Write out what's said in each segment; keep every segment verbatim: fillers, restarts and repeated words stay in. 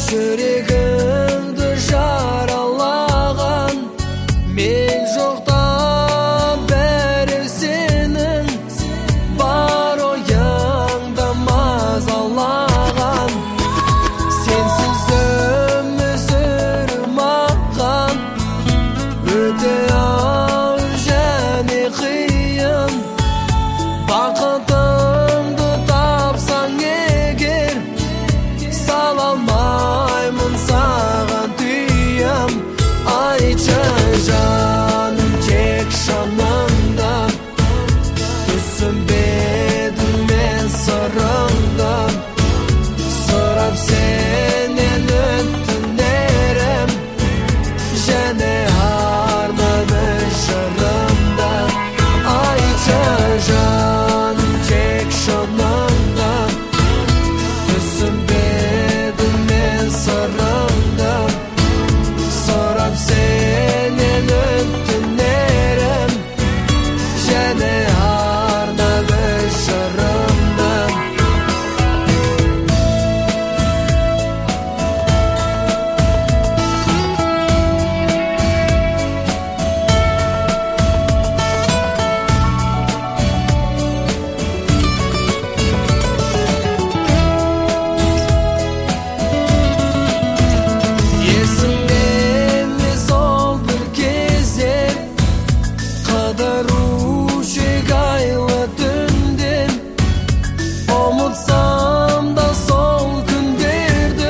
жүрегімді жаралаған мен жоқта бәрі сенің бар ойыңды мазалаған сенсіз өмір сүру маған өте ауыр және қиын бақытыңды тапсаң егер сала алмаймын саған түйем айтшы жаным тек шыныңды түсінбедім мен сырыңды сұрап сенен өтінерім және арнады жырымды айтшы жаным тек шыныңды түсінбедім мен сырыңды сұрап сенен өтінерім және арнады жырымды есімде емес ол бір кездер қыдырушы айлы түнден ұмытсам да сол күндерді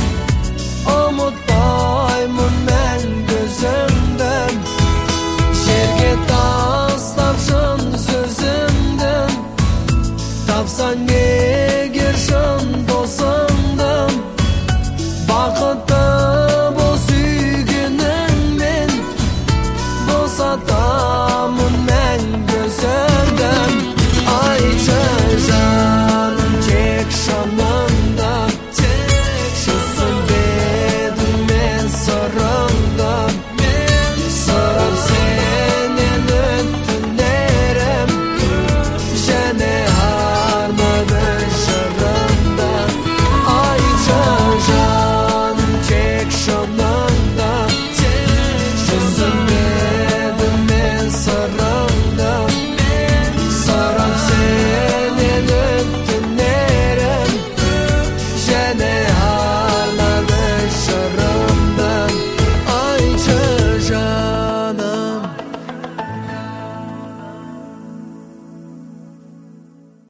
ұмытпаймын мәңгі өзіңді жерге тастап шын сөзімді тапсаң егер шын досыңды бақытты